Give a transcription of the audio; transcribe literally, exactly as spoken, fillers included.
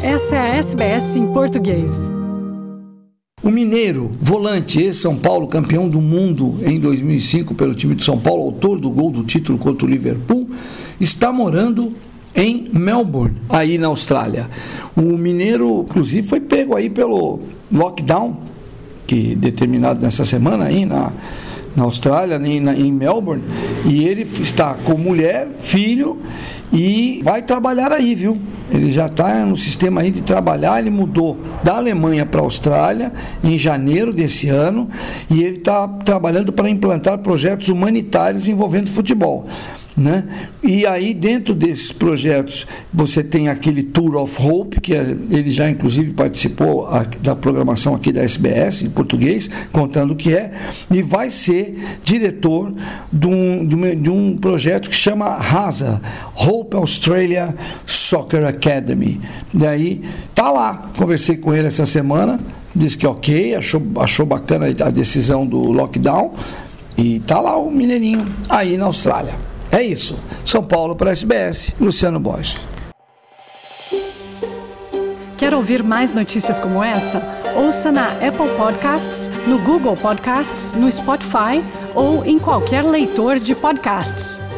Essa é a S B S em português. O mineiro, volante, ex-São Paulo, campeão do mundo em dois mil e cinco pelo time de São Paulo, autor do gol do título contra o Liverpool, está morando em Melbourne, aí na Austrália. O mineiro, inclusive, foi pego aí pelo lockdown, que determinado nessa semana aí na, na Austrália, em, na, em Melbourne, e ele está com mulher, filho, e vai trabalhar aí, viu? Ele já está no sistema aí de trabalhar. Ele mudou da Alemanha para a Austrália em janeiro desse ano, e ele está trabalhando para implantar projetos humanitários envolvendo futebol, né? E aí, dentro desses projetos, você tem aquele Tour of Hope, que é, ele já inclusive participou a, da programação aqui da S B S em português, contando o que é, e vai ser diretor de um, de um, de um projeto que chama HASA, Hope Australia Soccer Academy. Daí tá lá, conversei com ele essa semana, disse que ok, achou, achou bacana a decisão do lockdown, e tá lá o mineirinho aí na Austrália. É isso. São Paulo para a S B S, Luciano Borges. Quer ouvir mais notícias como essa? Ouça na Apple Podcasts, no Google Podcasts, no Spotify ou em qualquer leitor de podcasts.